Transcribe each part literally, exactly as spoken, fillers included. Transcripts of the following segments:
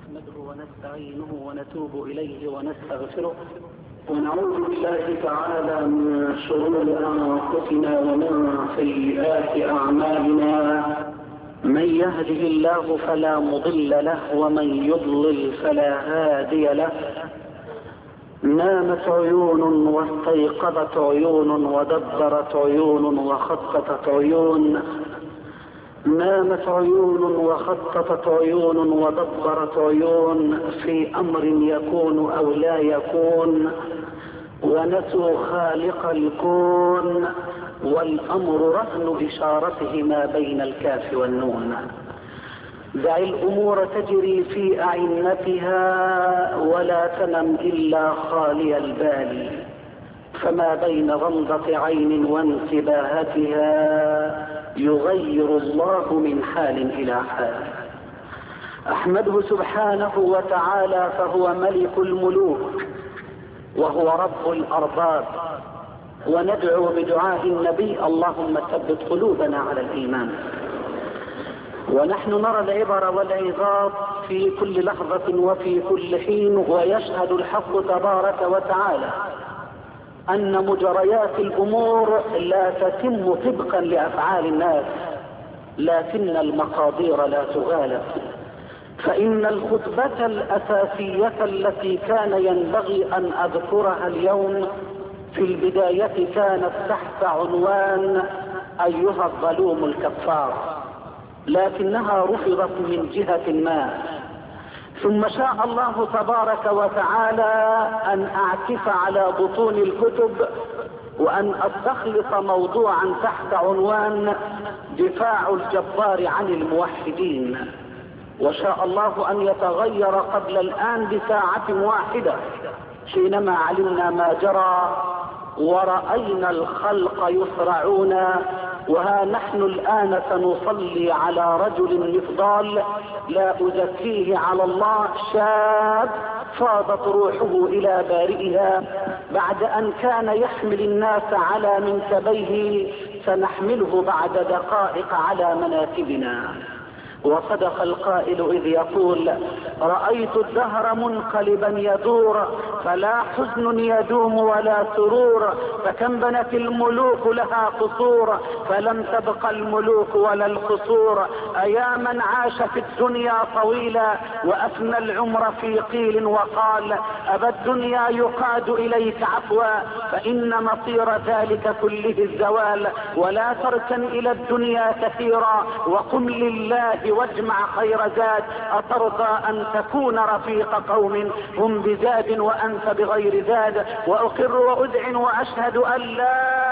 نحمده ونستعينه ونتوب إليه ونستغفره ونعوذ بالله تعالى من شرور أنفسنا ومن سيئات أعمالنا. من يهده الله فلا مضل له ومن يضلل فلا هادي له. نامت عيون واستيقظت عيون ودبرت عيون وخططت عيون. نامت عيون وخططت عيون ودبرت عيون في أمر يكون أو لا يكون، ونسوا خالق الكون، والأمر رهن إشارته ما بين الكاف والنون. دع الأمور تجري في أعنتها ولا تنم إلا خالي البال، فما بين غمضة عين وانتباهتها يغير الله من حال إلى حال. أحمده سبحانه وتعالى فهو ملك الملوك وهو رب الأرباب، وندعو بدعاء النبي اللهم ثبت قلوبنا على الإيمان. ونحن نرى العبر والعظات في كل لحظة وفي كل حين، ويشهد الحق تبارك وتعالى أن مجريات الأمور لا تتم طبقا لأفعال الناس، لكن المقادير لا تغالب. فإن الخطبة الأساسية التي كان ينبغي أن أذكرها اليوم في البداية كانت تحت عنوان أيها الظلوم الكفار، لكنها رفضت من جهة ما، ثم شاء الله تبارك وتعالى أن أعكف على بطون الكتب وأن أستخلص موضوعا تحت عنوان دفاع الجبار عن الموحدين. وشاء الله أن يتغير قبل الآن بساعة واحدة حينما علمنا ما جرى ورأينا الخلق يسرعون، وها نحن الآن سنصلي على رجل مفضال لا أزكيه على الله، شاب فاضت روحه إلى بارئها بعد أن كان يحمل الناس على منكبيه، سنحمله بعد دقائق على مناكبنا. وصدق القائل إذ يقول: رأيت الدهر منقلبا يدور فلا حزن يدوم ولا سرور، فكم بنت الملوك لها قصور فلم تبق الملوك ولا القصور. أيا من عاش في الدنيا طويلا وأفنى العمر في قيل وقال، أبا الدنيا يقاد إليك عفوا فإن مصير ذلك كله الزوال. ولا تركن إلى الدنيا كثيرا وقم لله واجمع خير زاد. أترضى أن تكون رفيق قوم هم بزاد وأنت بغير زاد؟ وأقر وأذعن وأشهد أن لا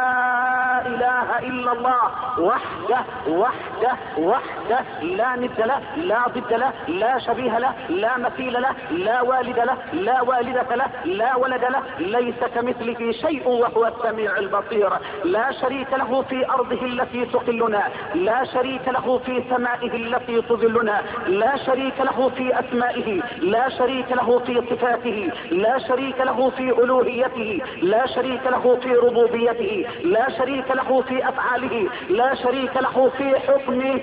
إله إلا الله وحده وحده وحده لا ند له لا ضد له لا شبيه له لا مثيل له لا والد له لا والدة له لا ولد له، ليس كمثله شيء وهو السميع البصير. لا شريك له في أرضه التي تقلنا، لا شريك له في سمائه التي تظلنا، لا شريك له في أسمائه، لا شريك له في صفاته، لا شريك له في ألوهيته، لا شريك له في ربوبيته، لا شريك له في أفعاله، لا شريك له في حكمه.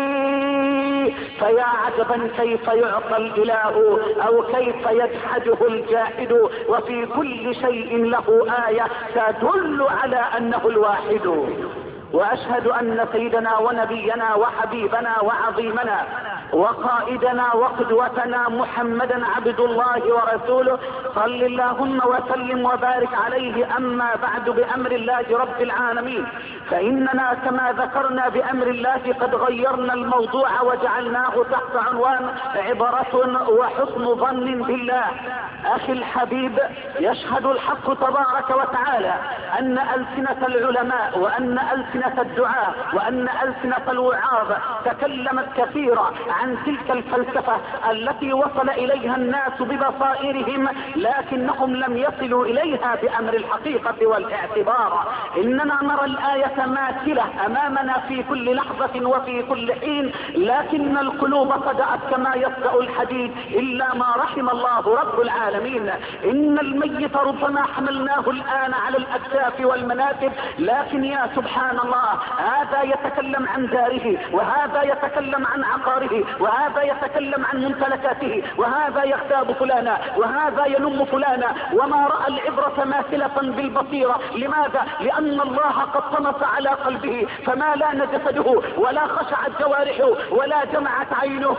فيا عجبا كيف يعطى الإله أو كيف يجحده الجاحد، وفي كل شيء له آية تدل على أنه الواحد. وأشهد أن سيدنا ونبينا وحبيبنا وعظيمنا وقائدنا وقدوتنا محمدا عبد الله ورسوله، صل اللهم وسلم وبارك عليه. أما بعد، بأمر الله رب العالمين، فإننا كما ذكرنا بأمر الله قد غيرنا الموضوع وجعلناه تحت عنوان عبرة وحسن ظن بالله. أخي الحبيب، يشهد الحق تبارك وتعالى أن ألسنة العلماء وأن ألسنة الدعاء وأن ألسنة الوعاظ تكلمت كثيرا عن تلك الفلسفة التي وصل إليها الناس ببصائرهم، لكنهم لم يصلوا إليها بأمر الحقيقة والاعتبار. إننا نرى الآية ماثلة أمامنا في كل لحظة وفي كل حين، لكن القلوب صدأت كما يصدأ الحديد إلا ما رحم الله رب العالمين. إن الميت ربما حملناه الآن على الأكتاف والمناكب، لكن يا سبحان الله، هذا يتكلم عن داره وهذا يتكلم عن عقاره ثروته، وهذا يتكلم عن ممتلكاته، وهذا يغتاب فلانا، وهذا يلم فلانا، وما رأى العبرة ماثلة بالبصيرة. لماذا؟ لأن الله قد طمس على قلبه فما لان جسده ولا خشعت جوارحه ولا جمعت عينه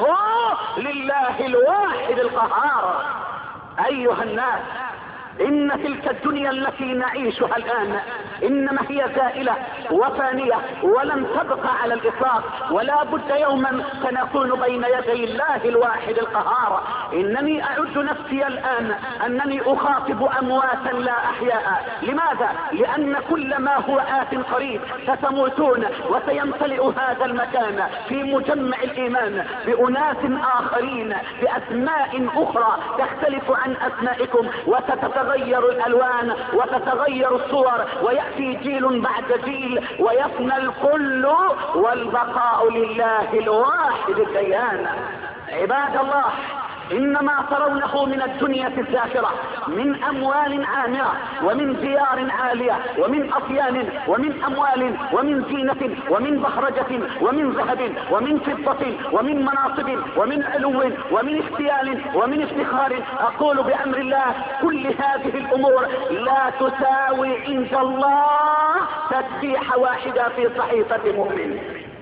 لله الواحد القهار. أيها الناس، إن تلك الدنيا التي نعيشها الآن إنما هي زائلة وفانية ولن تبقى على الإطلاق، ولا بد يوما سنكون بين يدي الله الواحد القهار. إنني أعد نفسي الآن أنني أخاطب أمواتا لا أحياء. لماذا؟ لأن كل ما هو آت قريب ستموتون، وسيمتلئ هذا المكان في مجمع الإيمان بأناس آخرين بأسماء أخرى تختلف عن أسمائكم، وستتغير تتغير الالوان وتتغير الصور، ويأتي جيل بعد جيل ويفنى الكل، والبقاء لله الواحد الديان. عباد الله، إنما ترونه من الدنيا الزاخرة من أموال عامرة، ومن ديار عالية، ومن أطيان، ومن أموال، ومن زينة، ومن بهرجة، ومن ذهب، ومن فضة، ومن مناصب، ومن علو، ومن اغتيال، ومن افتخار. أقول بأمر الله كل هذه الأمور لا تساوي عند الله تسبيحة واحدة في صحيفة مؤمن.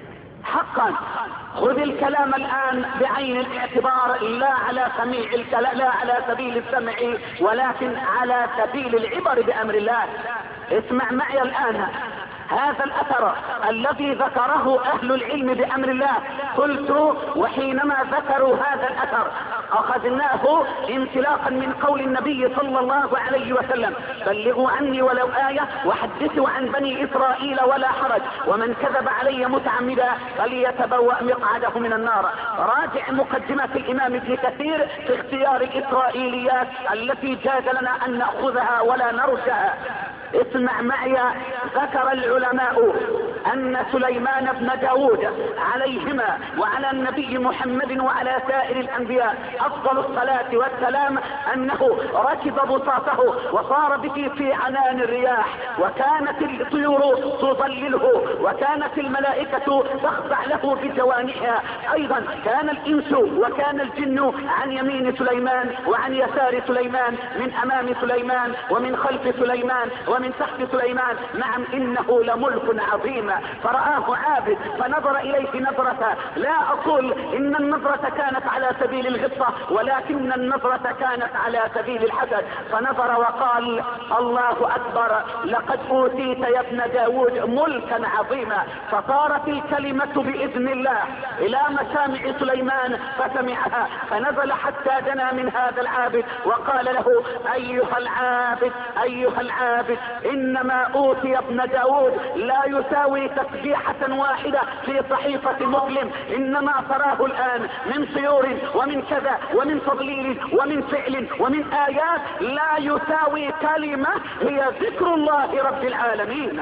حقا خذ الكلام الآن بعين الاعتبار، لا على سميع الكلام، لا على سبيل السمع، ولكن على سبيل العبر بأمر الله. اسمع معي الآن هذا الأثر الذي ذكره أهل العلم بأمر الله. قلت وحينما ذكروا هذا الأثر أخذناه انطلاقا من قول النبي صلى الله عليه وسلم: بلغوا عني ولو آية وحدثوا عن بني إسرائيل ولا حرج، ومن كذب علي متعمدا فليتبوأ مقعده من النار. راجع مقدمة الإمام ابن كثير في اختيار الإسرائيليات التي جاز لنا أن نأخذها ولا نرجها. اسمع معي، ذكر العلماء أن سليمان بن داود عليهما وعلى النبي محمد وعلى سائر الأنبياء أفضل الصلاة والسلام أنه ركب بساطه وصار به في عنان الرياح، وكانت الطيور تظلله، وكانت الملائكة تخضع له بجوانحها. أيضا كان الإنس وكان الجن عن يمين سليمان وعن يسار سليمان، من أمام سليمان ومن خلف سليمان ومن تحت سليمان. نعم، إنه لملك عظيم. فرآه عابد فنظر إليه نظرة، لا أقول إن النظرة كانت على سبيل الغبطة، ولكن النظرة كانت على سبيل الحسد. فنظر وقال: الله أكبر، لقد أوتيت يا ابن داود ملكا عظيما. فصارت الكلمة بإذن الله إلى مسامع سليمان فسمعها، فنزل حتى دنا من هذا العابد وقال له: أيها العابد أيها العابد، إنما أوتي ابن داود لا يساوي تسبيحة واحدة في صحيفة مسلم، إنما تراه الآن من طيور ومن كذا ومن تضليل ومن فعل ومن آيات لا يساوي كلمة هي ذكر الله رب العالمين.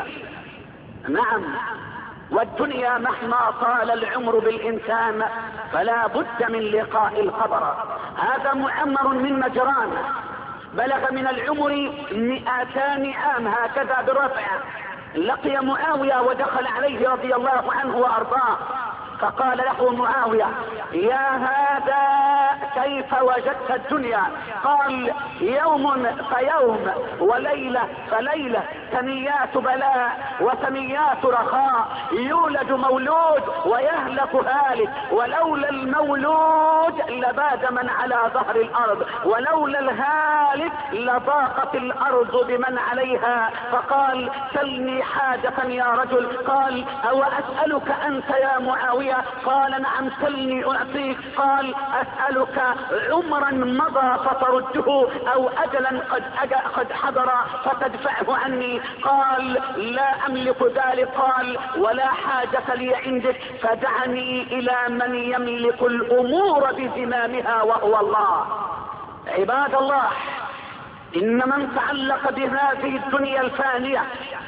نعم، والدنيا مهما طال العمر بالإنسان فلا بد من لقاء القبر. هذا معمر من نجران بلغ من العمر مئتان عام هكذا برفع، لقي معاوية ودخل عليه رضي الله عنه وأرضاه، فقال له معاوية: يا هذا كيف وجدت الدنيا؟ قال: يوم فيوم وليلة فليلة، ثنيات بلاء وثنيات رخاء، يولد مولود ويهلك هالك، ولولا المولود لباد من على ظهر الأرض، ولولا الهالك لضاقت الأرض بمن عليها. فقال: سلني حاجة يا رجل. قال: أو أسألك أنت يا معاوية؟ قال: نعم سلني أعطيك. قال: أسألك عمرا مضى فترده، أو أجلا قد, قد حضر فتدفعه عني. قال: لا أملك ذلك. قال: ولا حاجة لي عندك، فدعني إلى من يملك الأمور بزمامها وهو الله. عباد الله، إن من تعلق بهذه الدنيا الفانية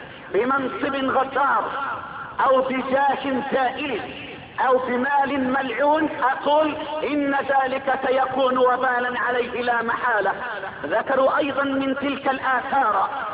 بمنصب غدار أو بجاه زائل أو بمال ملعون، أقول إن ذلك سيكون وبالا عليه لا محالة. ذكروا أيضا من تلك الآثار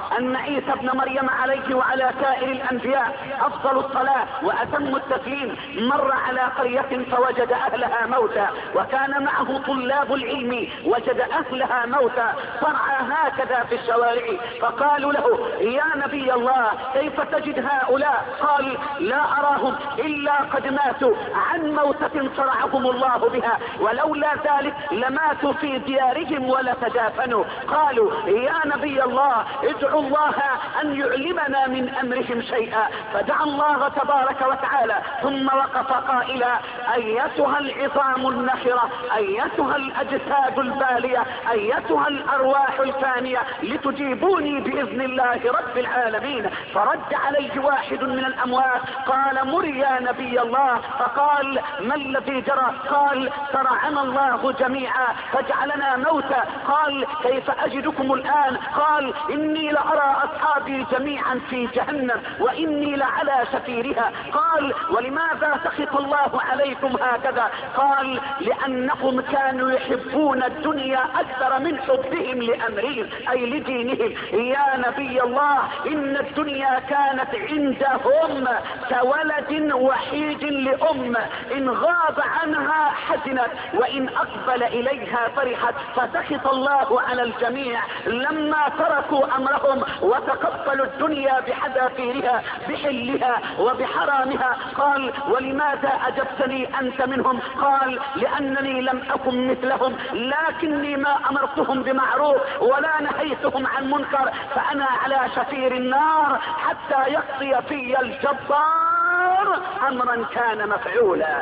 ان عيسى ابن مريم عليه وعلى سائر الانبياء افضل الصلاة واتم التسليم مر على قرية فوجد اهلها موتى، وكان معه طلاب العلم وجد اهلها موتى، صرع هكذا في الشوارع، فقالوا له يا نبي الله كيف تجد هؤلاء؟ قال لا اراهم الا قد ماتوا عن موتة صرعهم الله بها، ولولا ذلك لماتوا في ديارهم ولتدافنوا. قالوا يا نبي الله ادعوا الله ان يعلمنا من امرهم شيئا، فدعا الله تبارك وتعالى ثم وقف قائلا ايتها العظام النخرة، ايتها الاجساد البالية، ايتها الارواح الفانية، لتجيبوني باذن الله رب العالمين. فرد عليه واحد من الاموات قال مر يا نبي الله، فقال ما الذي جرى؟ قال صرعنا الله جميعا فجعلنا موتى. قال كيف اجدكم الان؟ قال اني لارى اصحابي جميعا في جهنم واني لعلى شفيرها. قال ولماذا سخط الله عليكم هكذا؟ قال لانهم كانوا يحبون الدنيا اكثر من حبهم لامرهم اي لدينهم. يا نبي الله ان الدنيا كانت عندهم كولد وحيد لام، ان غاب عنها حزنت وان اقبل اليها فرحت، فسخط الله على الجميع لما تركوا امرهم وتقبلوا الدنيا بحذافيرها بحلها وبحرامها. قال ولماذا اجبتني انت منهم؟ قال لانني لم اكن مثلهم، لكني ما امرتهم بمعروف ولا نهيتهم عن منكر، فانا على شفير النار حتى يقضي في الجبار امرا كان مفعولا.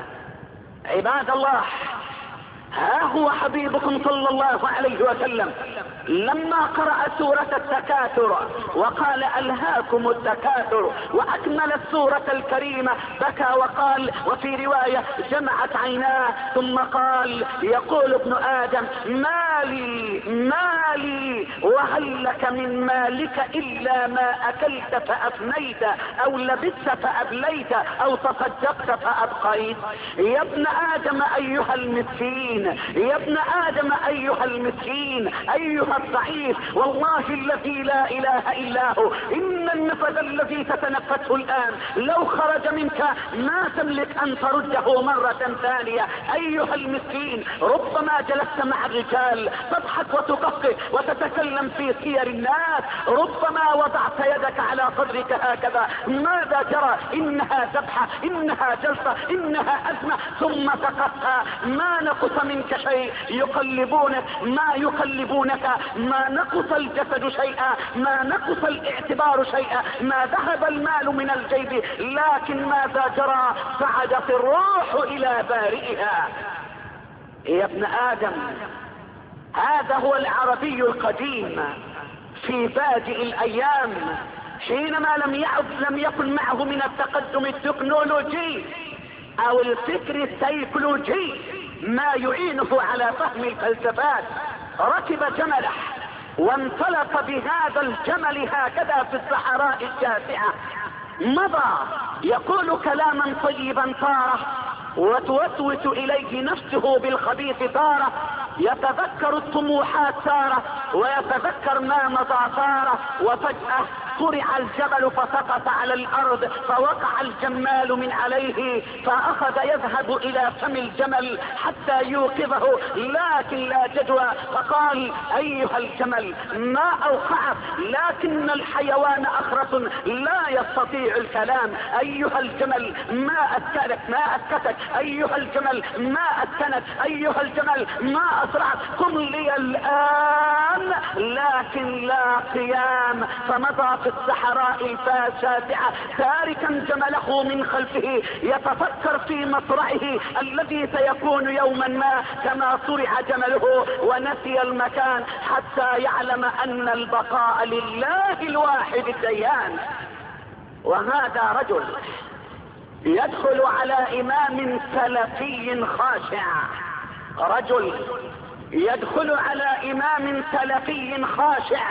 عباد الله ها هو حبيبكم صلى الله عليه وسلم لما قرأ سورة التكاثر وقال ألهاكم التكاثر وأكمل السورة الكريمة بكى وقال، وفي رواية جمعت عيناه، ثم قال يقول ابن آدم مالي مالي وهل لك من مالك إلا ما أكلت فأفنيت أو لبست فأبليت أو تصدقت فأبقيت. يا ابن آدم أيها المسكين، يا ابن آدم أيها المسكين أيها الضعيف، والله الذي لا إله إلا هو إن النفذ الذي تتنفسه الآن لو خرج منك ما تملك أن ترده مرة ثانية. أيها المسكين ربما جلست مع الرجال تضحك وتقفق وتتكلم في سير الناس، ربما وضعت يدك على صدرك هكذا، ماذا جرى؟ إنها ذبحة، إنها جلسة، إنها أزمة، ثم سقطها، ما نقص منك شيء. يقلبونك ما يقلبونك، ما نقص الجسد شيئا، ما نقص الاعتبار شيئا، ما ذهب المال من الجيب، لكن ماذا جرى؟ صعدت الروح الى بارئها. يا ابن آدم هذا هو العربي القديم في بادئ الايام حينما لم يعد لم يكن معه من التقدم التكنولوجي او الفكر السيكولوجي ما يعينه على فهم الفلسفات. ركب جمله وانطلق بهذا الجمل هكذا في الصحراء الشاسعة، مضى يقول كلاما طيبا طاره وتوسوس اليه نفسه بالخبيث طاره، يتذكر الطموحات طاره ويتذكر ما مضى طاره، وفجأة صرع الجبل فسقط على الارض فوقع الجمال من عليه، فاخذ يذهب الى فم الجمل حتى يوقظه لكن لا جدوى، فقال ايها الجمل ما اوقعك، لكن الحيوان اخرس لا يستطيع الكلام. ايها الجمل ما اسكتك ما اسكتك، ايها الجمل ما اسكنك، ايها الجمل ما اسرعك، قم لي الان. لكن لا قيام، فمضى في الصحراء الفاسعة تاركا جمله من خلفه يتفكر في مصرعه الذي سيكون يوما ما كما صرع جمله، ونسي المكان حتى يعلم ان البقاء لله الواحد الديان. وهذا رجل يدخل على امام سلفي خاشع، رجل يدخل على امام سلفي خاشع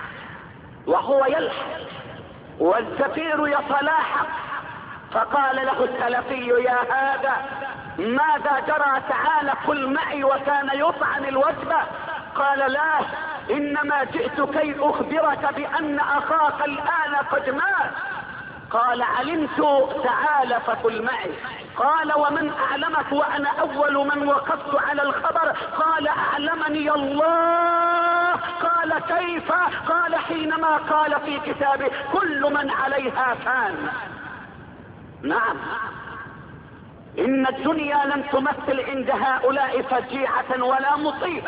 وهو يلحق والزفير يتلاحق، فقال له السلفي يا هذا ماذا جرى؟ تعال كل معي، وكان يطعم الوجبة قال لا، انما جئت كي اخبرك بان اخاك الان قد مات. قال علمت، تعال فكل معي. قال ومن اعلمك وانا اول من وقفت على الخبر؟ قال اعلمني الله. قال كيف؟ قال حينما قال في كتابه كل من عليها فان. نعم، ان الدنيا لم تمثل عند هؤلاء فجيعة ولا مصيبة،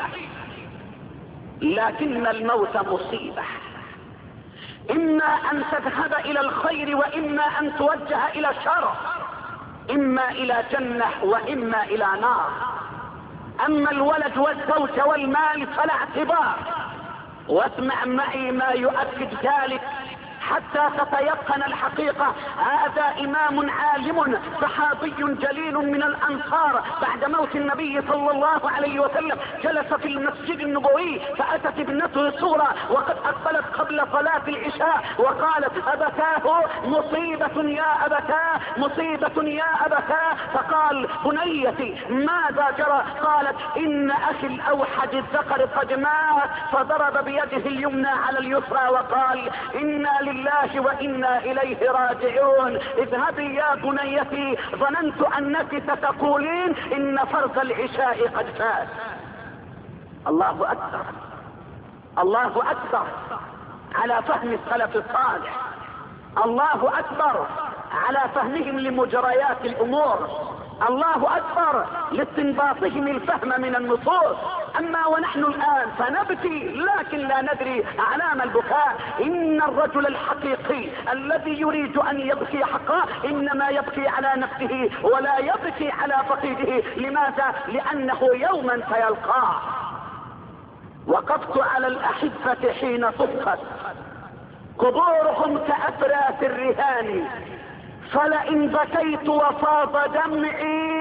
لكن الموت مصيبة. اما ان تذهب الى الخير واما ان توجه الى الشر، اما الى جنة واما الى نار. اما الولد والزوج والمال فلا اعتبار. واسمع معي ما يؤكد ذلك حتى تتيقن الحقيقة. هذا امام عالم صحابي جليل من الانصار بعد موت النبي صلى الله عليه وسلم جلس في المسجد النبوي، فاتت ابنته سورة وقد اقبلت قبل صلاة العشاء وقالت ابتاه مصيبة يا ابتاه، مصيبة يا ابتاه. فقال بنيتي ماذا جرى؟ قالت ان اخي الاوحد الذكر قد مات. فضرب بيده اليمنى على اليسرى وقال انا لله وانا اليه راجعون. اذهبي يا بنيتي، ظننت انك ستقولين ان فرض العشاء قد فات. الله اكبر، الله اكبر على فهم السلف الصالح، الله اكبر على فهمهم لمجريات الامور، الله اكبر لاستنباطهم الفهم من النصوص. اما ونحن الان فنبكي لكن لا ندري اعلام البكاء. ان الرجل الحقيقي الذي يريد ان يبكي حقا انما يبكي على نفسه ولا يبكي على فقيده. لماذا؟ لانه يوما سيلقاه. وقفت على الاحبة حين صفت قبورهم كافراس الرهان، فلئن بكيت وفاض دمعي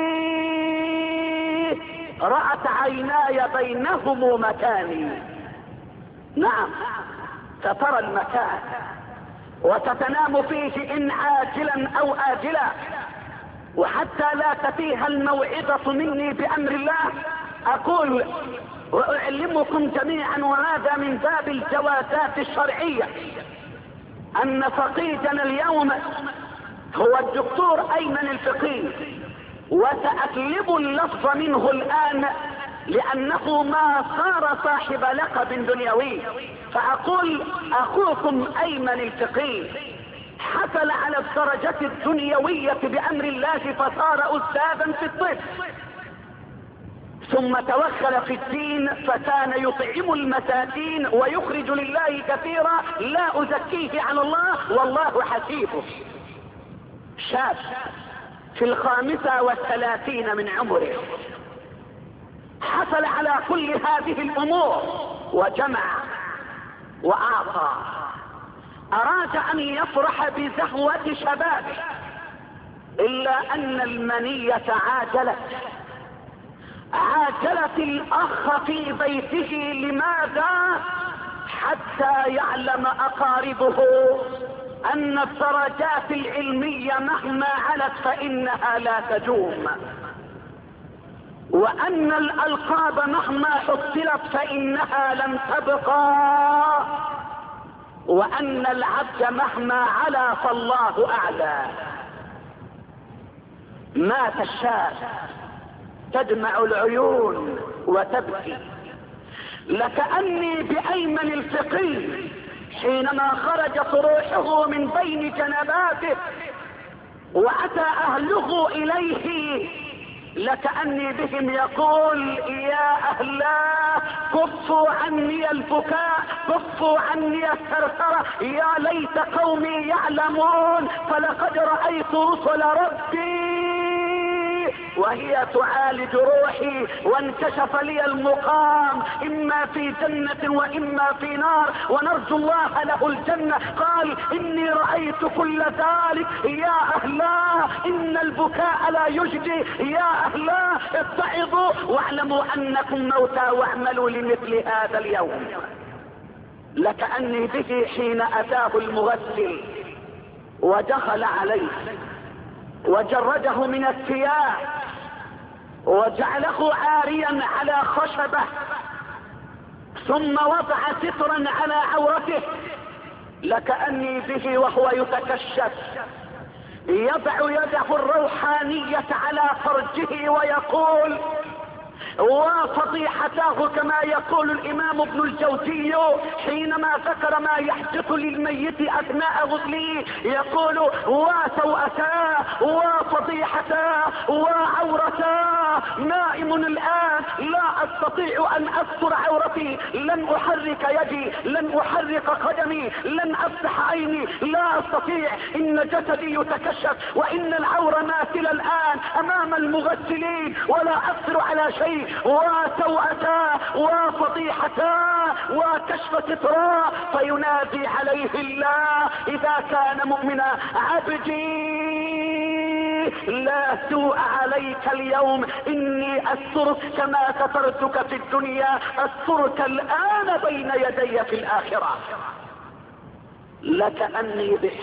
رأت عيناي بينهم مكاني. نعم، سترى المكان وستنام فيه ان عاجلا او اجلا. وحتى لا تتيه الموعظة مني بامر الله اقول واعلمكم جميعا، وهذا من باب الجوازات الشرعية، ان فقيدنا اليوم هو الدكتور ايمن الفقيه. وسأكلب اللفظ منه الان لانه ما صار صاحب لقب دنيوي. فاقول اخوكم ايمن الفقيه حصل على الدرجة الدنيوية بامر الله فصار استاذا في الطب، ثم توغل في الدين فكان يطعم المساكين ويخرج لله كثيرا. لا ازكيه على الله والله حسيبه. شاب في الخامسة والثلاثين من عمره حصل على كل هذه الامور وجمع واعطى. اراد ان يفرح بزهوة شبابه الا ان المنية عاجلت عاجلت الاخ في بيته. لماذا؟ حتى يعلم اقاربه ان الدرجات العلمية مهما علت فانها لا تدوم، وان الالقاب مهما حصلت فانها لن تبقى، وان العبد مهما علا فالله اعلى. مات الشاب، تدمع العيون وتبكي. لكأني بأيمن الفقيه حينما خرجت روحه من بين جنباته واتى اهله اليه لكأني بهم يقول يا اهلاه كفوا عني البكاء، كفوا عني الثرثرة، يا ليت قومي يعلمون فلقد رأيت رسل ربي وهي تعالج روحي وانكشف لي المقام اما في جنة واما في نار ونرجو الله له الجنة. قال اني رأيت كل ذلك يا اهلاه ان البكاء لا يجدي، يا اهلاه اتعظوا واعلموا انكم موتى واعملوا لمثل هذا اليوم. لكأني به حين اتاه المغسل ودخل عليه وجرده من الثياب وجعله عاريا على خشبة ثم وضع سترا على عورته لكأني به وهو يتكشف يضع يده الروحانية على فرجه ويقول وفضيحتاه كما يقول الامام ابن الجوزي حينما ذكر ما يحدث للميت اثناء غسله يقول وسوءتاه وفضيحتاه وعورتاه نائم الان لا استطيع ان استر عورتي لن احرك يدي لن احرك قدمي لن افتح عيني لا استطيع ان جسدي يتكشف وان العورة ماثلة الان امام المغسلين ولا اقدر على شيء وسوءتا وفضيحتا وكشف سترا فينادي عليه الله اذا كان مؤمنا عبدي لا سوء عليك اليوم اني استرك كما سترتك في الدنيا استرك الان بين يدي في الاخرة. لكأني به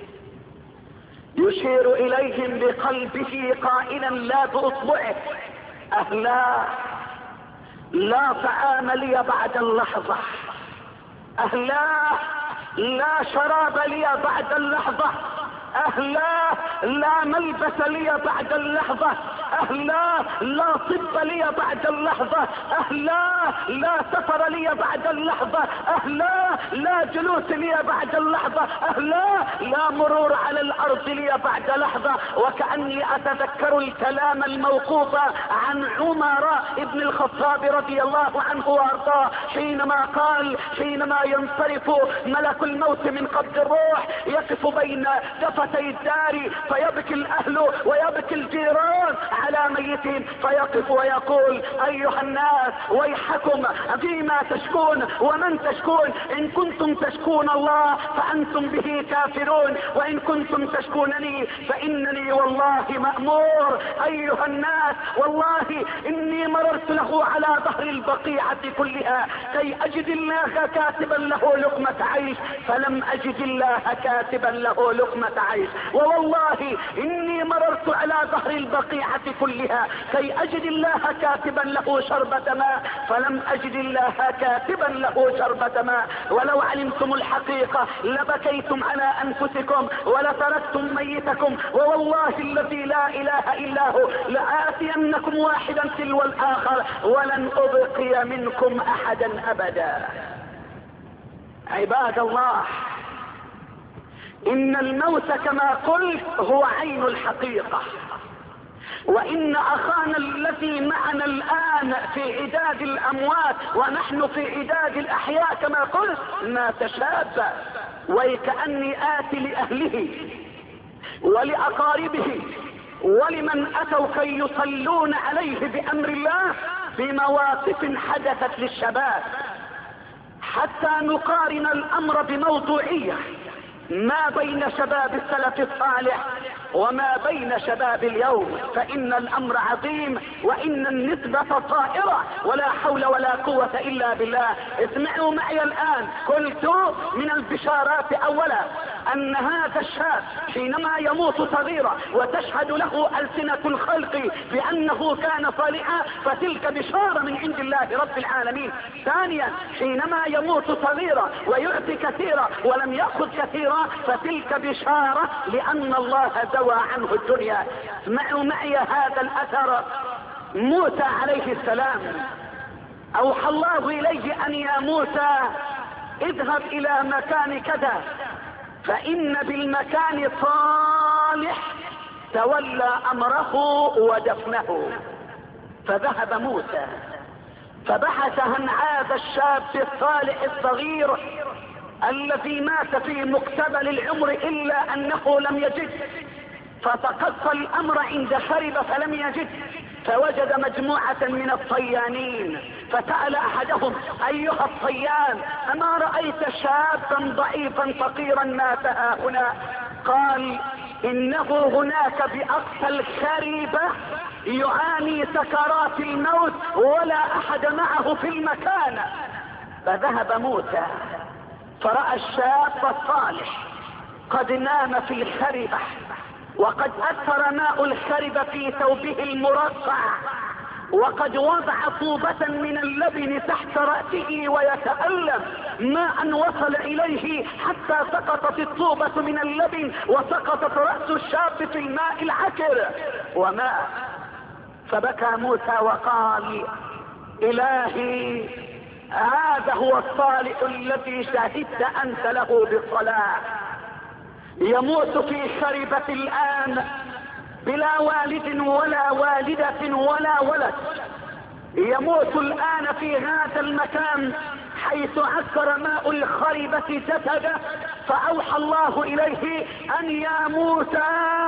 يشير اليهم بقلبه قائلا لا باصبعه اهلا لا طعام لي بعد اللحظة اهلا لا شراب لي بعد اللحظة اهلا لا ملبس لي بعد اللحظة اهلا لا طب لي بعد اللحظة اهلا لا سفر لي بعد اللحظة اهلا لا جلوس لي بعد اللحظة اهلا لا مرور على الارض لي بعد لحظة. وكأني اتذكر الكلام الموقوف عن عمر ابن الخطاب رضي الله عنه وارضاه حينما قال حينما ينصرف ملك الموت من قبض الروح يقف بين دفتي الدار فيبكي الاهل ويبكي الجيران على ميتهم فيقف ويقول ايها الناس ويحكم فيما تشكون ومن تشكون ان كنتم تشكون الله فانتم به كافرون وان كنتم تشكونني فانني والله مأمور. ايها الناس والله اني مررت له على ظهر البقيعة كلها كي اجد الله كاتبا له لقمة عيش فلم اجد الله كاتبا له لقمة عيش ووالله اني مررت على ظهر البقيعة كلها كي اجد الله كاتبا له شربة ماء فلم اجد الله كاتبا له شربة ماء. ولو علمتم الحقيقة لبكيتم على انفسكم ولتركتم ميتكم ووالله الذي لا اله الا هو لآتينكم واحدا تلو الاخر ولن ابقي منكم احدا ابدا. عباد الله ان الموت كما قلت هو عين الحقيقة وان اخانا الذي معنا الان في عداد الاموات ونحن في عداد الاحياء كما قلت مات شابا وكأني آتي لاهله ولاقاربه ولمن اتوا كي يصلون عليه بامر الله بمواقف حدثت للشباب حتى نقارن الامر بموضوعية ما بين شباب السلف الصالح وما بين شباب اليوم فان الامر عظيم وان النسبة طائرة ولا حول ولا قوة الا بالله. اسمعوا معي الان قلت من البشارات اولا ان هذا الشاب حينما يموت صغيرا وتشهد له ألسنة الخلق بانه كان صالحا فتلك بشارة من عند الله رب العالمين. ثانيا حينما يموت صغيرا ويعطي كثيرا ولم يأخذ كثيرا فتلك بشارة لان الله زوى عنه الدنيا. اسمعوا معي هذا الاثر. موسى عليه السلام اوحى الله اليه ان يا موسى اذهب الى مكان كذا فان بالمكان صالح تولى امره ودفنه. فذهب موسى فبحث عن هذا الشاب الصالح الصغير الذي مات في مقتبل العمر الا انه لم يجد فتقصى الامر عند خرب فلم يجد فوجد مجموعة من الصيانين فسأل احدهم ايها الصيان اما رأيت شابا ضعيفا فقيرا مات هنا؟ قال انه هناك باقصى الخريبة يعاني سكرات الموت ولا احد معه في المكان. فذهب موسى فرأى الشاب الصالح قد نام في الخربة وقد اثر ماء الخربة في ثوبه المرقع وقد وضع طوبة من اللبن تحت رأسه ويتألم، ما ان وصل اليه حتى سقطت الطوبة من اللبن وسقطت رأس الشاب في الماء العكر ومات. فبكى موسى وقال: الهي هذا هو الصالح الذي شهدت انت له بالصلاة، يموت في خربة الان بلا والد ولا والدة ولا ولد، يموت الان في هذا المكان حيث عكر ماء الخربة جسده. فاوحى الله اليه ان يا موسى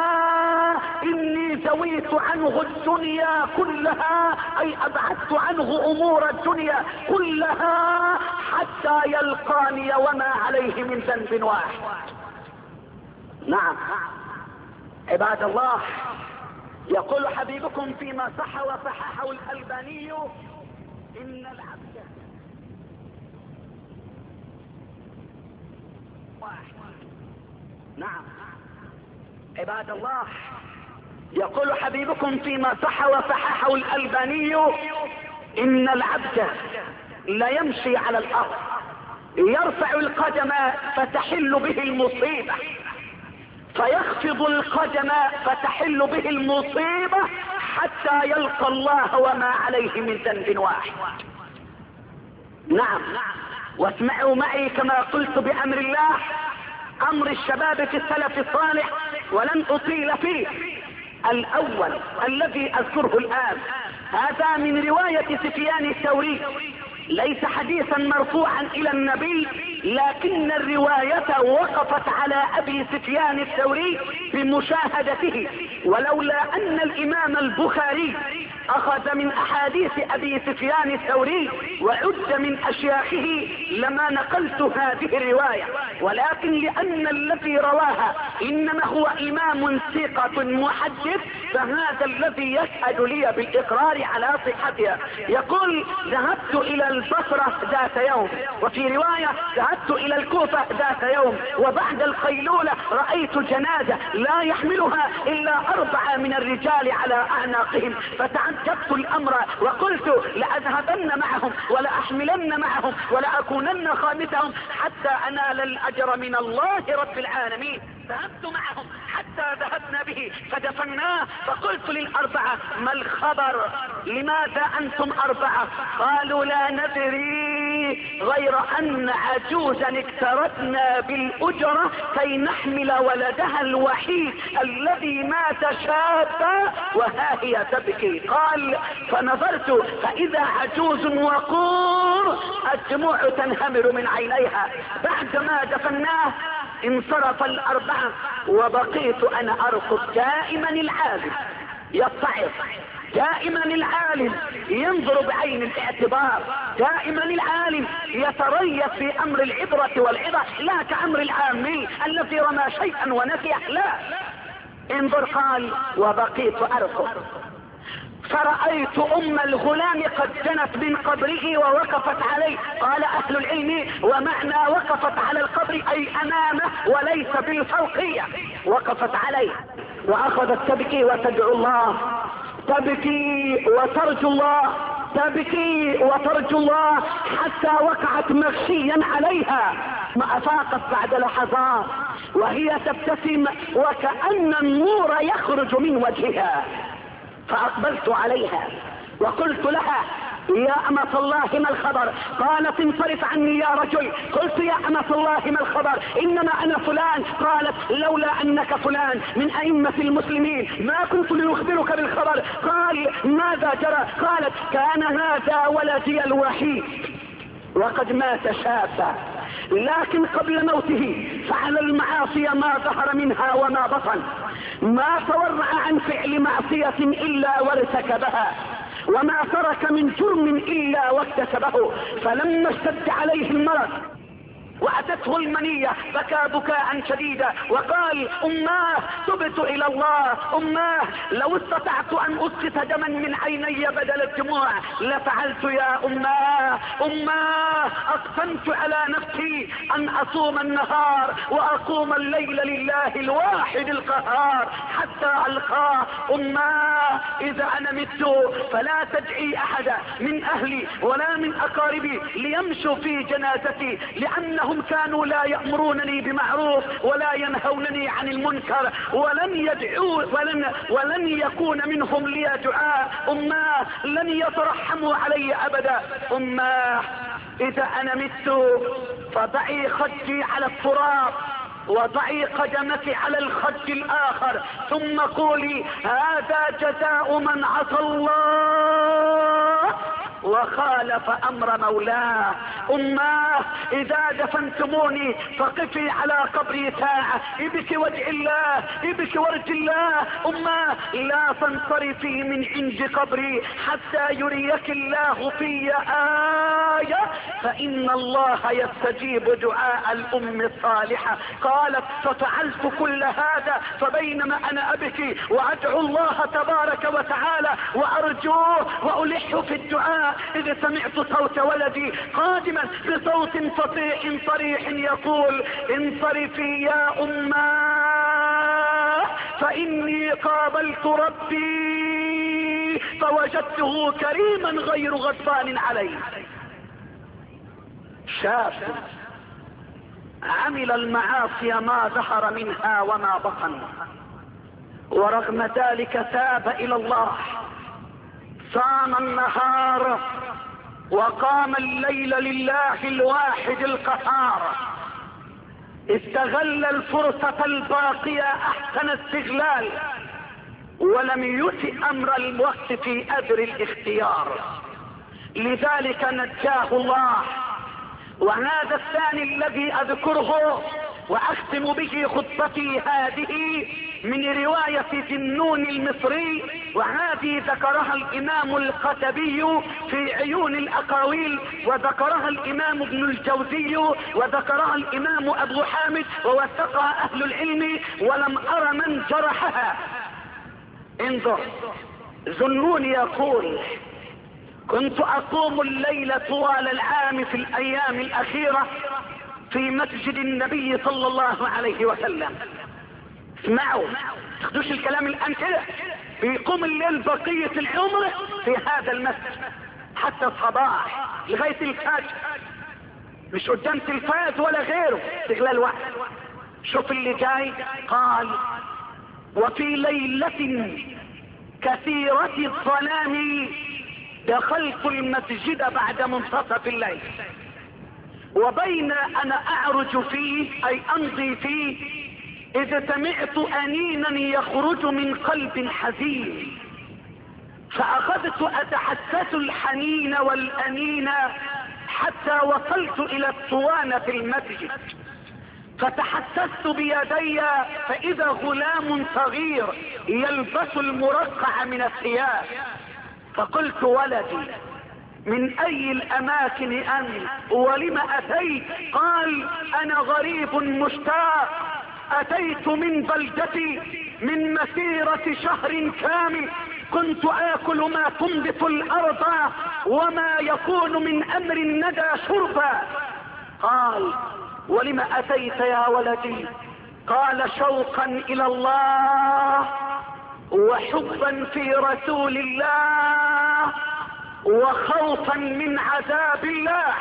اني زويت عنه الدنيا كلها، اي ابعدت عنه امور الدنيا كلها حتى يلقاني وما عليه من ذنب واحد. نعم عباد الله، يقول حبيبكم فيما صح وصححه الألباني: إن العبد واحد. نعم عباد الله، يقول حبيبكم فيما صح وصححه الألباني: إن العبد لا يمشي على الأرض يرفع القدم فتحل به المصيبة، فيخفض القدم فتحل به المصيبة حتى يلقى الله وما عليه من ذنب واحد. نعم، واسمعوا معي كما قلت بأمر الله، أمر الشباب في السلف الصالح ولن أطيل فيه. الأول الذي أذكره الآن هذا من رواية سفيان الثوري، ليس حديثا مرفوعا الى النبي، لكن الرواية وقفت على ابي سفيان الثوري بمشاهدته، ولولا ان الامام البخاري اخذ من احاديث ابي سفيان الثوري وعد من اشياخه لما نقلت هذه الرواية، ولكن لان الذي رواها انما هو امام ثقة محدث فهذا الذي يشهد لي بالاقرار على صحتها. يقول: ذهبت الى البصرة ذات يوم، وفي رواية ذهبت الى الكوفة ذات يوم، وبعد القيلولة رأيت جنازة لا يحملها الا اربعة من الرجال على اعناقهم، فتعجبت الامر وقلت لأذهبن معهم ولأحملن معهم ولأكونن خامسهم حتى انال الاجر من الله رب العالمين. ذهبت معهم حتى ذهبنا به فدفناه، فقلت للأربعة: ما الخبر؟ لماذا أنتم أربعة؟ قالوا: لا ندري غير أن عجوزا اكترثنا بالأجرة كي نحمل ولدها الوحيد الذي مات شابا وها هي تبكي. قال: فنظرت فإذا عجوز وقور الدموع تنهمر من عينيها. بعدما دفناه انصرف الأربعة وبقيت أنا أرقب. دائما العالم يتعظ، دائما العالم ينظر بعين الاعتبار، دائما العالم يتريث في أمر العبرة والعظة، لا كأمر العامي الذي رمى شيئا ونسيه، لا. انظر، قال: وبقيت أرقب فرأيت أم الغلام قد جنت من قبره ووقفت عليه. قال أهل العلم: ومعنى وقفت على القبر أي أمامه وليس بالفوقية، وقفت عليه وأخذت تبكي وتدعو الله، تبكي وترجو الله، تبكي وترجو الله حتى وقعت مغشيا عليها، ما أفاقت بعد لحظات وهي تبتسم وكأن النور يخرج من وجهها. فأقبلت عليها وقلت لها: يا أمة الله ما الخبر؟ قالت: انصرف عني يا رجل. قلت: يا أمة الله ما الخبر؟ إنما أنا فلان. قالت: لولا أنك فلان من أئمة المسلمين ما كنت لأخبرك بالخبر. قال: ماذا جرى؟ قالت: كان هذا ولدي الوحيد وقد مات شابا، لكن قبل موته فعل المعاصي ما ظهر منها وما بطن، ما تورع عن فعل معصية إلا وارتكبها، وما ترك من جرم إلا واكتسبه. فلما اشتد عليه المرض وأتته المنية بكى بكاء شديدا وقال أماه تبت إلى الله، أماه لو استطعت أن أسقط دما من عيني بدل الدموع لفعلت يا أماه. أماه أقسمت على نفسي أن أصوم النهار وأقوم الليل لله الواحد القهار حتى ألقاه. أماه إذا أنا مت فلا تدعي أحدا من أهلي ولا من أقاربي ليمشوا في جنازتي، لأنهم كانوا لا يأمرونني بمعروف ولا ينهونني عن المنكر، ولن يدعوا ولن, ولن يكون منهم لي دعاء. أماه لن يترحموا علي أبدا. أماه إذا أنا مت فضعي خدي على التراب وضعي قدمك على الخد الآخر ثم قولي هذا جزاء من عصى الله وخالف امر مولاه. اماه اذا دفنتموني فقفي على قبري ساعة ابك وجه الله ابك ورج الله. اماه لا تنصرفي من عند قبري حتى يريك الله في آية، فإن الله يستجيب دعاء الأم الصالحة. قالت ففعلت كل هذا فبينما أنا أبكي وأدعو الله تبارك وتعالى وأرجوه وألح في الدعاء إذ سمعت صوت ولدي قادما بصوت فصيح صريح يقول انصرفي يا أماه فإني قابلت ربي فوجدته كريما غير غضبان علي. شاب عمل المعاصي ما ظهر منها وما بطن، ورغم ذلك تاب إلى الله، صام النهار وقام الليل لله الواحد القهار، استغل الفرصة الباقية احسن استغلال، ولم يؤت امر الوقت في اجر الاختيار، لذلك نجاه الله. وهذا الثاني الذي اذكره واختم به خطبتي هذه من رواية ذنون المصري، وهذه ذكرها الامام القتبي في عيون الاقاويل، وذكرها الامام ابن الجوزي، وذكرها الامام ابو حامد، ووثقها اهل العلم، ولم ار من جرحها. انظر، ذنون يقول كنت اقوم الليل طوال العام في الايام الاخيرة في مسجد النبي صلى الله عليه وسلم. اسمعوا، تاخدوش الكلام الان كده، بيقوم الليل بقية العمر في هذا المسجد حتى الصباح لغاية الفجر، مش قدام تلفاز ولا غيره، استغلال وقت. شوف اللي جاي، قال وفي ليلة كثيرة الظلام دخلت المسجد بعد منتصف الليل، وبين انا اعرج فيه اي امضي فيه اذا سمعت انينا يخرج من قلب حزين، فاخذت اتحسس الحنين والانين حتى وصلت الى الصوانة في المسجد، فتحسست بيدي فاذا غلام صغير يلبس المرقع من الثياب، فقلت ولدي من اي الاماكن انت ولم اتيت؟ قال انا غريب مشتاق، اتيت من بلدتي من مسيرة شهر كامل، كنت اكل ما تنبت الارض وما يكون من امر الندى شربا. قال ولم اتيت يا ولدي؟ قال شوقا الى الله وحبا في رسول الله وخوفا من عذاب الله.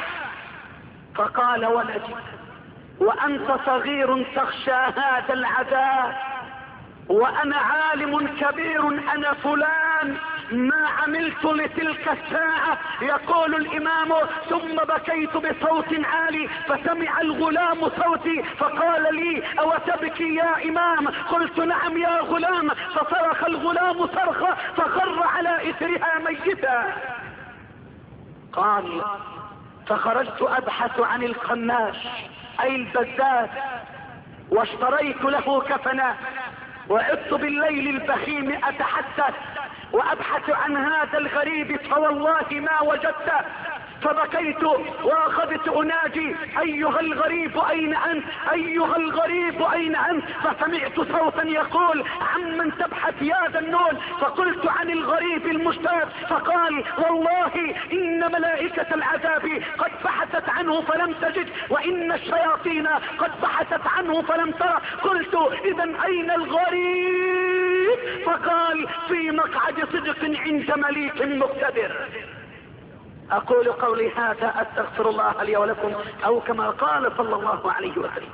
فقال ولدي وانت صغير تخشى هذا العذاب وانا عالم كبير، انا فلان ما عملت لتلك الساعة. يقول الامام ثم بكيت بصوت عالي فسمع الغلام صوتي فقال لي او تبكي يا امام؟ قلت نعم يا غلام، فصرخ الغلام صرخة فخر على اثرها ميتا. قال فخرجت ابحث عن القماش اي البزاز واشتريت له كفنا، وعدت بالليل البخيم اتحدث وابحث عن هذا الغريب فوالله ما وجدته، فبكيت واخذت اناجي ايها الغريب اين انت، ايها الغريب اين انت، فسمعت صوتا يقول عمن تبحث يا ذنون، فقلت عن الغريب المشتاق، فقال والله ان ملائكة العذاب قد بحثت عنه فلم تجد، وان الشياطين قد بحثت عنه فلم ترى. قلت اذا اين الغريب؟ فقال في مقعد صدق عند مليك مقتدر. اقول قولي هذا استغفر الله لي ولكم، او كما قال صلى الله عليه وسلم.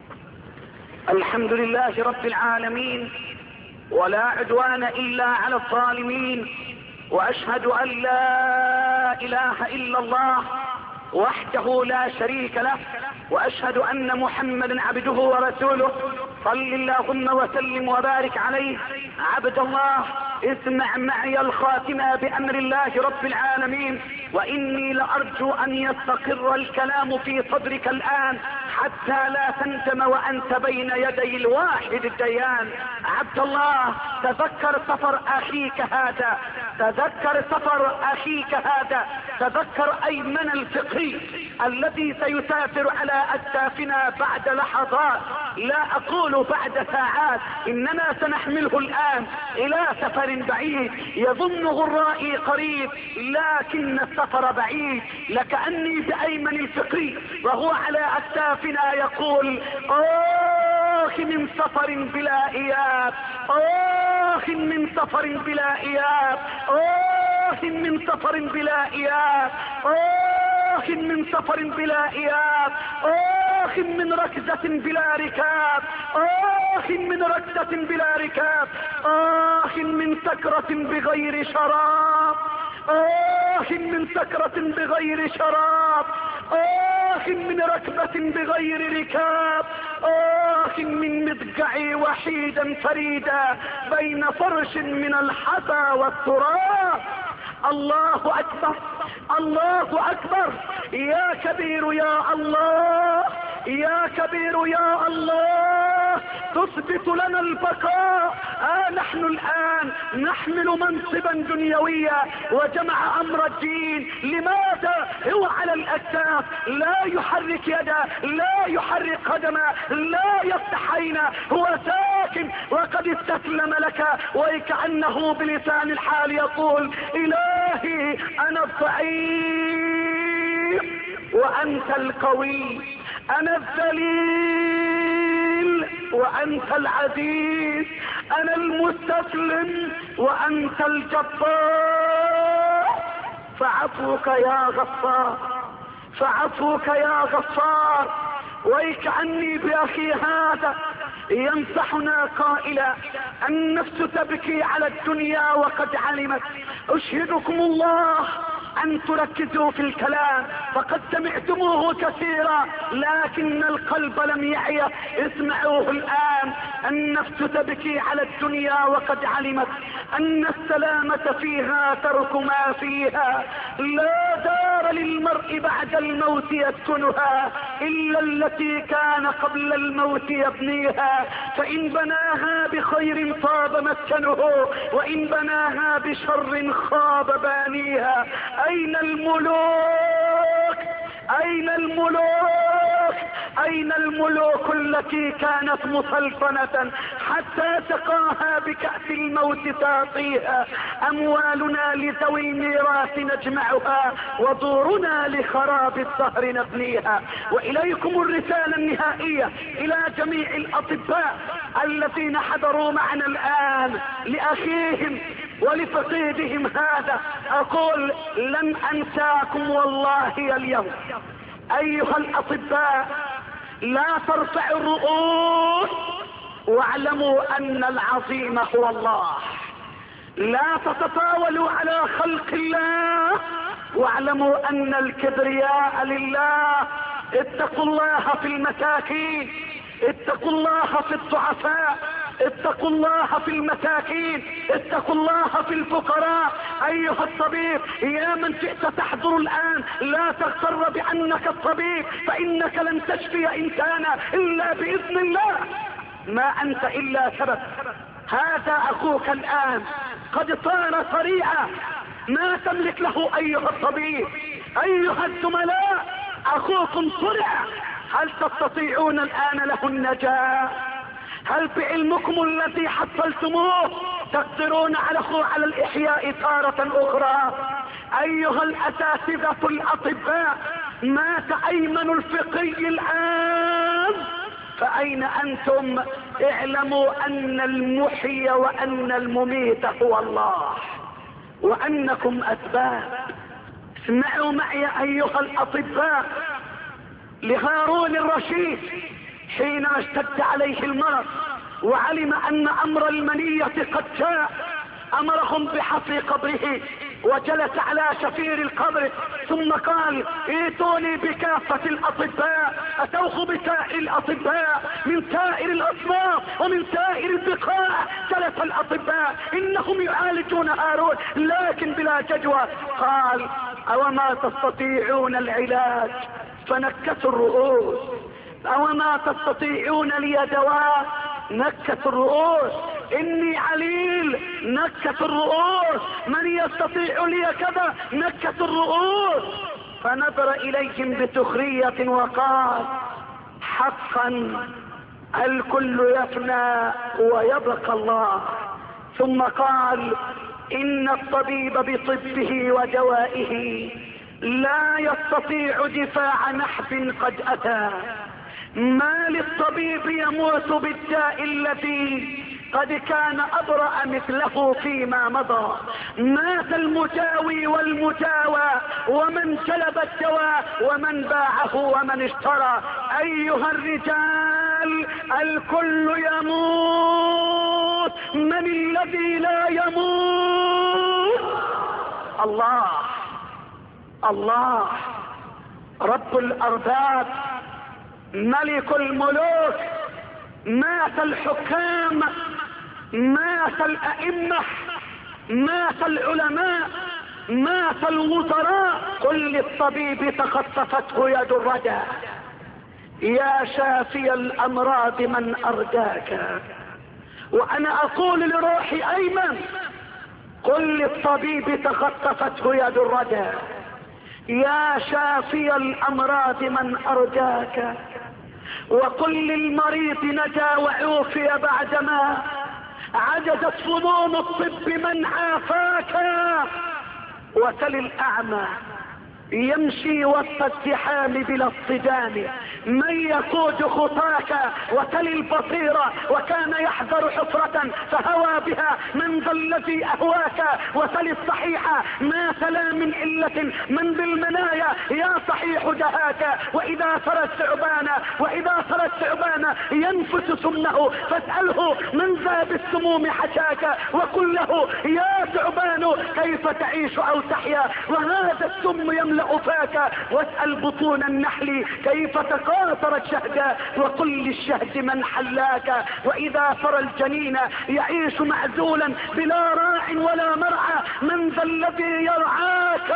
الحمد لله رب العالمين، ولا عدوان الا على الظالمين، واشهد ان لا اله الا الله وحده لا شريك له، واشهد ان محمدا عبده ورسوله. صل اللهم وسلم وبارك عليه. عبد الله اسمع معي الخاتمة بامر الله رب العالمين، واني لارجو ان يستقر الكلام في صدرك الان حتى لا تندم وانت بين يدي الواحد الديان. عبد الله تذكر سفر اخيك هذا، تذكر سفر اخيك هذا، تذكر ايمن الفقهي الذي سيسافر على اكتافنا بعد لحظات، لا اقول بعد ساعات، اننا سنحمله الان الى سفر بعيد يظنه الرائي قريب لكن السفر بعيد. لكأني بايمن الفقهي وهو على اكتافنا يقول آه من سفر بلا اياب، آه من سفر بلا اياب، آه من سفر بلا اياب، آه من سفر بلا اياب، آه من ركزة بلا ركاب، آه من ركزة بلا ركاب، آه من سكرة بغير شراب، آه من سكرة بغير شراب، آه من ركبة بغير ركاب، آه من مضجعي وحيدا فريدا بين فرش من الحصى والتراب. الله اكبر، الله اكبر، يا كبير يا الله، يا كبير يا الله، تثبت لنا البقاء. آه نحن الان نحمل منصبا دنيويا وجمع امر الدين. لماذا هو على الاكتاف لا يحرك يده، لا يحرك قدمه، لا يفتح عينه، هو ساكن وقد استسلم لك، وكأنه بلسان الحال يقول الهي انا الضعيف وانت القوي، انا الذليل وانت العزيز، انا المستسلم وانت الجبار، فعفوك يا غفار، فعفوك يا غفار. ويكأني باخي هذا ينصحنا قائلا النفس تبكي على الدنيا وقد علمت. اشهدكم الله ان تركزوا في الكلام فقد سمعتموه كثيرا لكن القلب لم يعي. اسمعوه الان. النفس تبكي على الدنيا وقد علمت ان السلامة فيها ترك ما فيها. لا دار للمرء بعد الموت يسكنها الا التي كان قبل الموت يبنيها، فان بناها بخير طاب مسكنه وان بناها بشر خاب بانيها. اين الملوك، اين الملوك، اين الملوك التي كانت مسلطنة حتى سقاها بكأس الموت تعطيها؟ اموالنا لذوي الميراث نجمعها ودورنا لخراب الدهر نبنيها. واليكم الرسالة النهائية الى جميع الاطباء الذين حضروا معنا الان لاخيهم ولفقيدهم هذا، اقول لن انساكم والله اليوم. ايها الاطباء لا ترفعوا الرؤوس واعلموا ان العظيم هو الله. لا تتطاولوا على خلق الله واعلموا ان الكبرياء لله. اتقوا الله في المساكين، اتقوا الله في الضعفاء، اتقوا الله في المساكين، اتقوا الله في الفقراء. ايها الطبيب يا من جئت تحضر الان لا تغتر بانك الطبيب، فانك لن تشفي انسانا الا باذن الله، ما انت الا سبب. هذا اخوك الان قد طار سريعا ما تملك له ايها الطبيب ايها الزملاء اخوكم صرع، هل تستطيعون الان له النجاة؟ هل بعلمكم الذي حصلتموه تقدرون على على الاحياء تارة اخرى؟ ايها الاساتذة الاطباء مات ايمن الفقي الان، فاين انتم؟ اعلموا ان المحيي وان المميت هو الله، وانكم اسباب. اسمعوا معي ايها الاطباء لهارون الرشيد حينما اشتد عليه المرض وعلم ان امر المنية قد جاء، امرهم بحفر قبره وجلس على شفير القبر ثم قال ائتوني بكافة الاطباء. اتوه بسائر الاطباء من سائر الاصناف ومن سائر البقاع، جلس الاطباء انهم يعالجون هارون لكن بلا جدوى. قال اوما تستطيعون العلاج؟ فنكسوا الرؤوس. اوما تستطيعون لي دواء؟ نكسوا الرؤوس. اني عليل، نكسوا الرؤوس. من يستطيع لي كذا؟ نكسوا الرؤوس. فنظر اليهم بسخرية وقال حقا الكل يفنى ويبقى الله. ثم قال ان الطبيب بطبه ودوائه لا يستطيع دفاع نحب قد اتى. ما للطبيب يموت بالداء الذي قد كان ابرأ مثله فيما مضى. مات المجاوي والمجاوى ومن جلب الدواء ومن باعه ومن اشترى. ايها الرجال الكل يموت، من الذي لا يموت؟ الله، الله رب الارباب، ملك الملوك. مات الحكام، مات الائمة، مات العلماء، مات الوزراء. قل للطبيب تخطفته يد الردى، يا شافي الامراض من ارجاك. وانا اقول لروحي ايمن قل للطبيب تخطفته يد الردى، يا شافي الامراض من ارجاك. وقل للمريض نجا وعوفي بعدما عجزت فنون الطب من عافاك. وسل الاعمى يمشي وسط الزحام بلا اصطدام من يقود خطاك. وسل البصيرة وكان يحذر حفرة فهوى بها من ذا الذي اهواك. وسل الصحيحة ما سلا من علة من بالمنايا يا صحيح دهاك. واذا سرى الثعبان واذا سرى الثعبان ينفس سمنه فاسأله من ذا بالسموم حشاك. وقل له يا ثعبان كيف تعيش او تحيا وهذا السم يملأ فاك. واسأل بطون النحل كيف تقاطرت شهدا وقل للشهد من حلاك. واذا ترى الجنين يعيش معزولا بلا راع ولا مرعى من ذا الذي يرعاك؟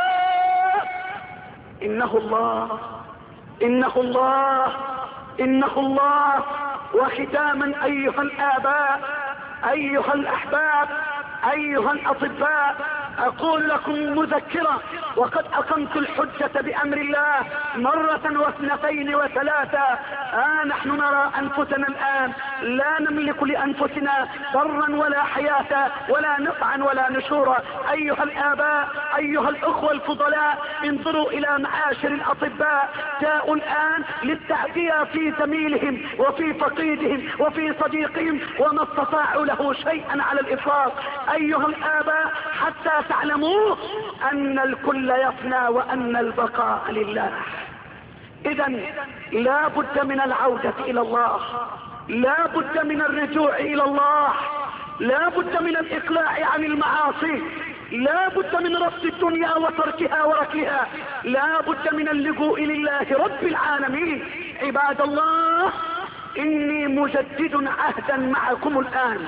انه الله، انه الله، انه الله. وختاما ايها الاباء، ايها الاحباب، ايها الاطباء، اقول لكم مذكرة وقد اقمت الحجة بامر الله مرة واثنتين وثلاثة. آه نحن نرى انفسنا الان لا نملك لانفسنا ضرا ولا حياة ولا نفعا ولا نشورا. ايها الاباء، ايها الاخوة الفضلاء، انظروا الى معاشر الاطباء جاءوا الان للتعدية في زميلهم وفي فقيدهم وفي صديقهم وما استطاعوا له شيئا على الاطلاق. ايها الاباء حتى تعلموا ان الكل يفنى وان البقاء لله. اذا لا بد من العودة الى الله، لا بد من الرجوع الى الله، لا بد من الاقلاع عن المعاصي، لا بد من رفض الدنيا وتركها وركها، لا بد من اللجوء لله رب العالمين. عباد الله، اني مجدد عهدا معكم الان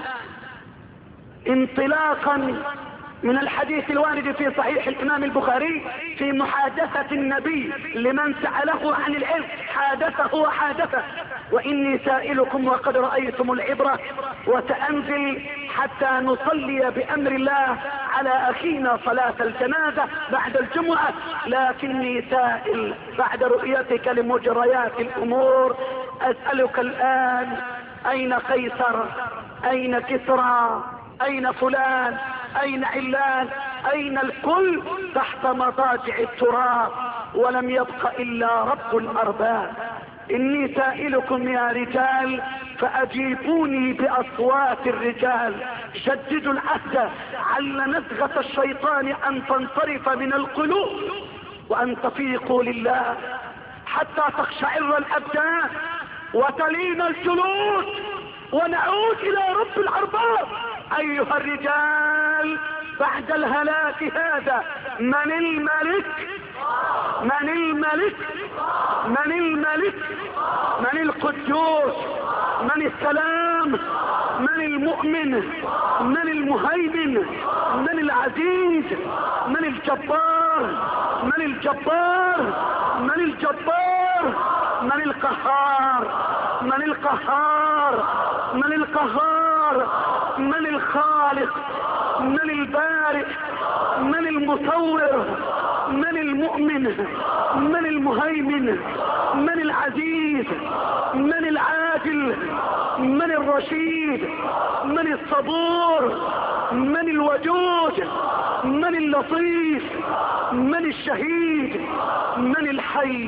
انطلاقا من الحديث الوارد في صحيح الامام البخاري في محادثة النبي لمن سأله عن العلم، حادثه وحادثه. وإني سائلكم وقد رأيتم العبرة، وسأنزل حتى نصلي بأمر الله على أخينا صلاة الجنازة بعد الجمعة، لكني سائل بعد رؤيتك لمجريات الأمور أسألك الآن: أين قيصر؟ أين كسرى؟ أين فلان؟ أين علان؟ أين الكل تحت مضاجع التراب ولم يبق إلا رب الأرباب؟ إني سائلكم يا رجال فأجيبوني بأصوات الرجال، جددوا العهد عل نزغة الشيطان أن تنصرف من القلوب وأن تفيقوا لله حتى تقشعر الأبدان وتلين الجلود ونعود إلى رب الأرباب. أيها الرجال بعد الهلاك هذا من الملك؟ من الملك؟ من الملك؟ من القدوس؟ من السلام؟ من المؤمن؟ من المهيمن؟ من العزيز؟ من الجبار؟ من الجبار؟ من الجبار؟ من القهار؟ من القهار؟ من القهار؟ من الخالق؟ من البارئ؟ من المصور؟ من المؤمن؟ من المهيمن؟ من العزيز؟ من العادل؟ من الرشيد؟ من الصبور؟ من الودود؟ من اللطيف؟ من الشهيد؟ من الحي؟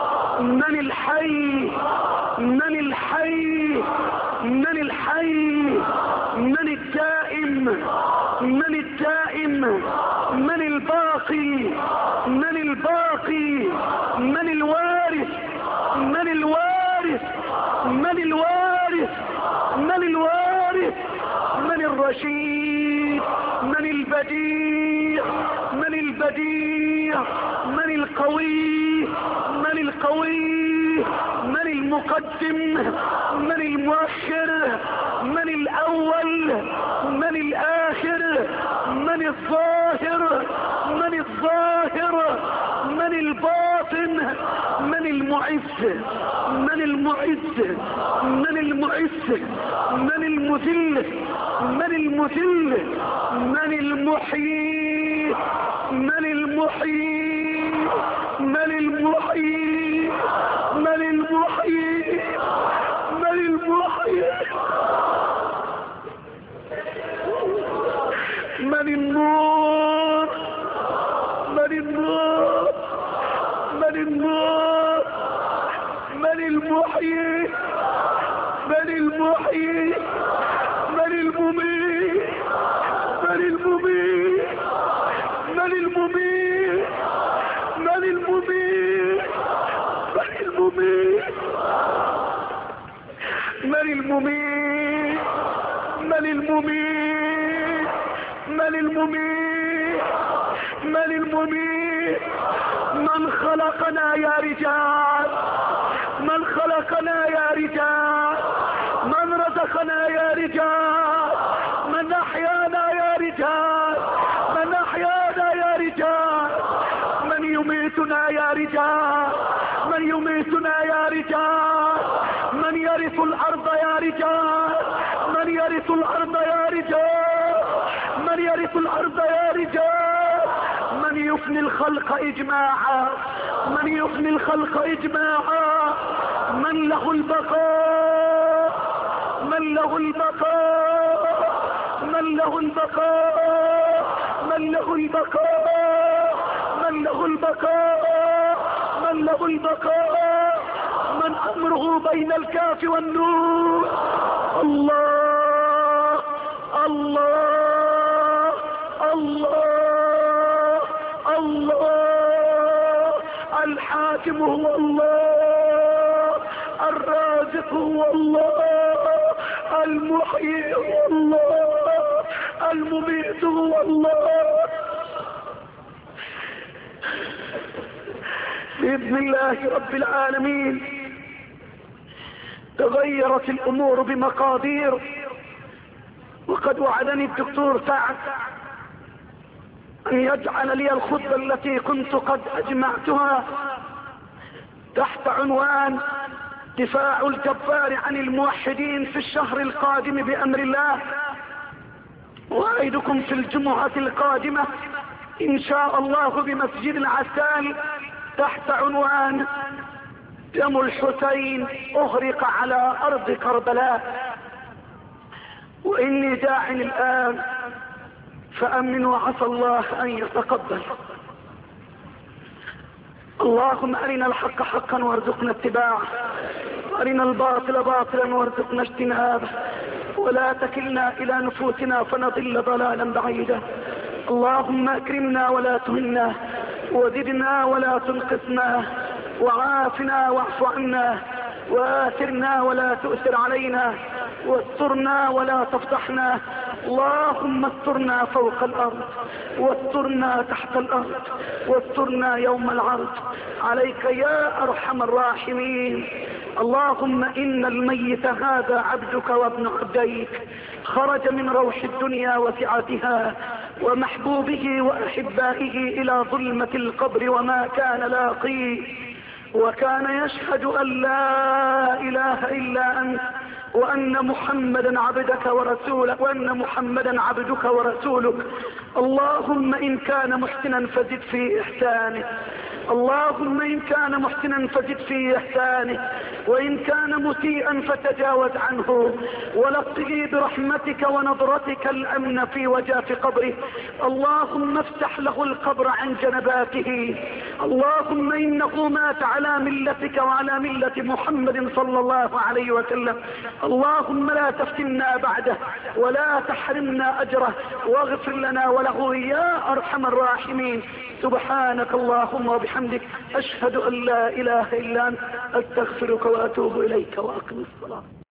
من الحي؟ من الحي؟ من الحي؟ من الدائم؟ من الدائم؟ من الباقي؟ من الباقي؟ من الوارث؟ من الوارث؟ من الوارث؟ من الوارث؟ من الرشيد؟ من البديع؟ من البديع؟ من القوي؟ من القوي؟ من المقدم؟ من المؤخر؟ من الأول؟ من الآخر؟ من الظاهر؟ من الظاهر؟ من الباطن؟ من المعز؟ من المعز؟ من المعز؟ من المذل؟ من المذل؟ من المحيي؟ من المحيي؟ من المحيي؟ من المحيي؟ من المحيي؟ من النور؟ من النور؟ من النور؟ من المحيي؟ من المحيي؟ من المميت؟ من المميت؟ من المميت؟ من المميت؟ من المميت؟ من المميت؟ من المميت؟ من المميت؟ من المميت؟ من خلقنا يا رجال؟ من خلقنا يا رجال؟ من رزقنا يا رجال؟ من أحيانا يا رجال؟ من أحيانا يا رجال؟ من يميتنا يا رجال؟ من يميتنا يا رجال؟ من يرث الأرض يا رجال؟ من يرث الأرض يا رجال؟ من يرث الأرض يا رجال؟ من يفني الخلق إجماعا؟ من يفني الخلق إجماعا؟ من له البقاء؟ من له البقاء؟ من له البقاء؟ من له البقاء؟ من له البقاء؟ من له البقاء؟ من أمره بين الكاف والنور؟ الله الله الله الله. الحاكم هو الله، الرازق هو الله، المحيي هو الله، المميت هو الله. بإذن الله رب العالمين تغيرت الأمور بمقادير، وقد وعدني الدكتور سعد أن يجعل لي الخطبة التي كنت قد أجمعتها تحت عنوان دفاع الجبار عن الموحدين في الشهر القادم بأمر الله. وأعدكم في الجمعة القادمة إن شاء الله بمسجد العسال تحت عنوان دم الحسين أغرق على أرض كربلاء. وإني داع الآن فأمنوا وعسى الله أن يتقبل. اللهم أرنا الحق حقا وارزقنا اتباعه، وأرنا الباطل باطلا وارزقنا اجتنابه، ولا تكلنا إلى نفوسنا فنضل ضلالا بعيدا. اللهم أكرمنا ولا تهنا، وزدنا ولا تنقصنا، وعافنا واعف عنا، وآثرنا ولا تؤثر علينا، واسترنا ولا تفضحنا. اللهم استرنا فوق الأرض، واسترنا تحت الأرض، واسترنا يوم العرض عليك يا أرحم الراحمين. اللهم إن الميت هذا عبدك وابن عبديك، خرج من روح الدنيا وسعتها ومحبوبه وأحبائه إلى ظلمة القبر وما كان لاقيه، وكان يشهد أن لا إله إلا أنت، وأن محمدا عبدك ورسولك وأن محمدا عبدك ورسولك. اللهم إن كان محسنا فزد في إحسانه، اللهم إن كان محسنا فزد في إحسانه، وإن كان مسيئا فتجاوز عنه، ولقه برحمتك ونظرتك الأمن في وجاف قبره. اللهم افتح له القبر عن جنباته. اللهم إنه مات على ملتك وعلى ملة محمد صلى الله عليه وسلم. اللهم لا تفتنا بعده ولا تحرمنا أجره، واغفر لنا وله يا أرحم الراحمين. سبحانك اللهم وبحمدك، أشهد أن لا إله إلا أنت، أستغفرك وأتوب إليك، وأقم الصلاة.